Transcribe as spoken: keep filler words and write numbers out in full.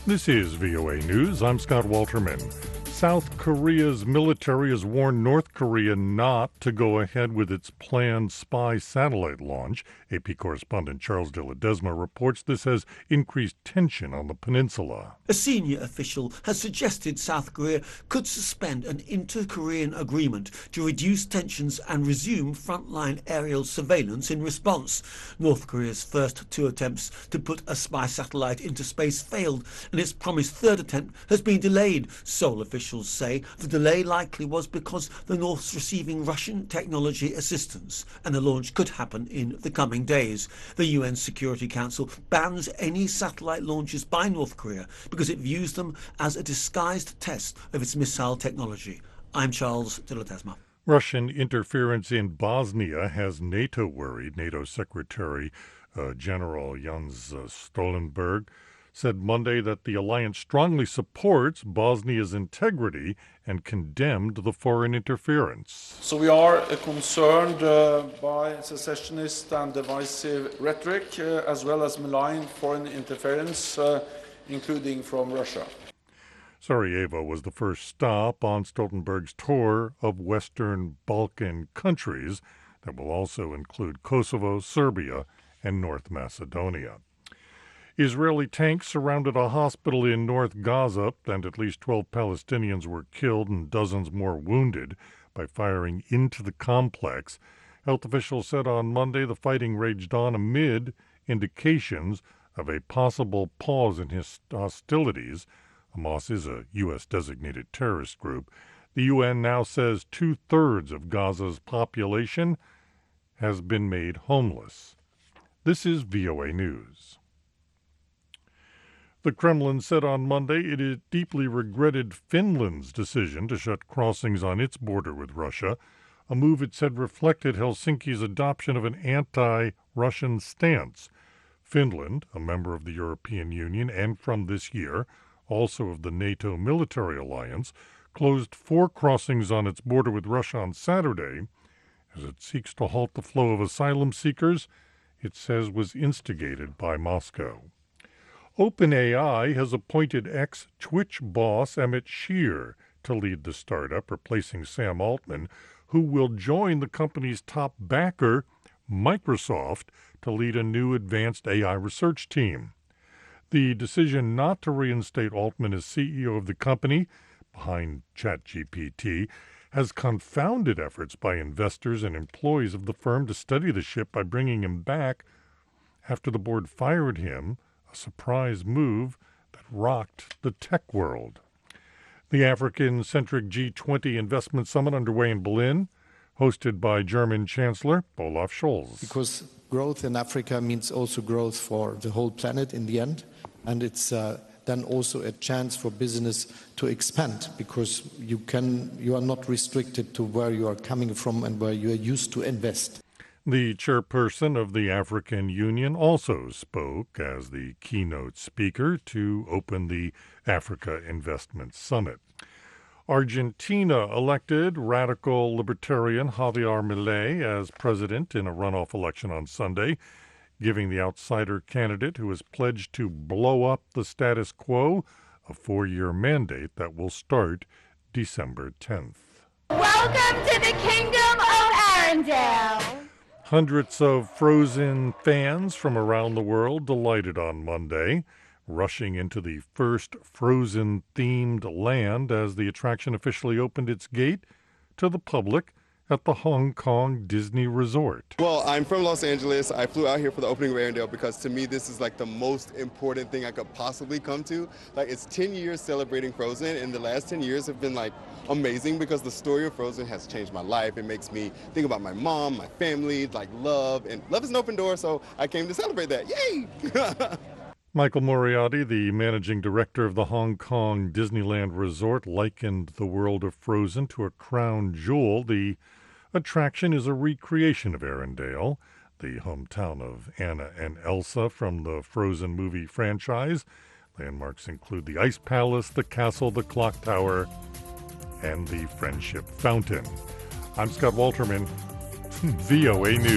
This is V O A News. I'm Scott Walterman. South Korea's military has warned North Korea not to go ahead with its planned spy satellite launch. A P correspondent Charles de Ledesma reports this has increased tension on the peninsula. A senior official has suggested South Korea could suspend an inter-Korean agreement to reduce tensions and resume frontline aerial surveillance in response. North Korea's first two attempts to put a spy satellite into space failed, and its promised third attempt has been delayed. Seoul officials say the delay likely was because the North's receiving Russian technology assistance, and the launch could happen in the coming days. The U N Security Council bans any satellite launches by North Korea because it views them as a disguised test of its missile technology. I'm Charles de Ledesma. Russian interference in Bosnia has NATO worried. NATO Secretary uh, General Jens uh, Stoltenberg said Monday that the alliance strongly supports Bosnia's integrity and condemned the foreign interference. So we are uh, concerned uh, by secessionist and divisive rhetoric, uh, as well as malign foreign interference, uh, including from Russia. Sarajevo was the first stop on Stoltenberg's tour of Western Balkan countries that will also include Kosovo, Serbia, and North Macedonia. Israeli tanks surrounded a hospital in North Gaza, and at least twelve Palestinians were killed and dozens more wounded by firing into the complex. Health officials said on Monday the fighting raged on amid indications of a possible pause in his hostilities. Hamas is a U S-designated terrorist group. The U N now says two-thirds of Gaza's population has been made homeless. This is V O A News. The Kremlin said on Monday it had deeply regretted Finland's decision to shut crossings on its border with Russia, a move it said reflected Helsinki's adoption of an anti-Russian stance. Finland, a member of the European Union and from this year, also of the NATO military alliance, closed four crossings on its border with Russia on Saturday as it seeks to halt the flow of asylum seekers it says was instigated by Moscow. OpenAI has appointed ex-Twitch boss Emmett Shear to lead the startup, replacing Sam Altman, who will join the company's top backer, Microsoft, to lead a new advanced A I research team. The decision not to reinstate Altman as C E O of the company, behind ChatGPT, has confounded efforts by investors and employees of the firm to steady the ship by bringing him back after the board fired him, a surprise move that rocked the tech world. The African-centric G twenty investment summit underway in Berlin, hosted by German Chancellor Olaf Scholz. Because growth in Africa means also growth for the whole planet in the end, and it's uh, then also a chance for business to expand, because you can you are not restricted to where you are coming from and where you are used to invest. The chairperson of the African Union also spoke as the keynote speaker to open the Africa Investment Summit. Argentina elected radical libertarian Javier Milei as president in a runoff election on Sunday, giving the outsider candidate who has pledged to blow up the status quo a four-year mandate that will start December tenth. Welcome to the Kingdom of Arendelle. Hundreds of Frozen fans from around the world delighted on Monday, rushing into the first Frozen-themed land as the attraction officially opened its gate to the public at the Hong Kong Disney Resort. Well, I'm from Los Angeles. I flew out here for the opening of Arendelle because to me this is like the most important thing I could possibly come to. Like, it's ten years celebrating Frozen, and the last ten years have been like amazing because the story of Frozen has changed my life. It makes me think about my mom, my family, like love, and love is an open door, so I came to celebrate that. Yay! Michael Moriarty, the managing director of the Hong Kong Disneyland Resort, likened the world of Frozen to a crown jewel. The attraction is a recreation of Arendelle, the hometown of Anna and Elsa from the Frozen movie franchise. Landmarks include the Ice Palace, the castle, the clock tower, and the Friendship Fountain. I'm Scott Walterman, V O A News.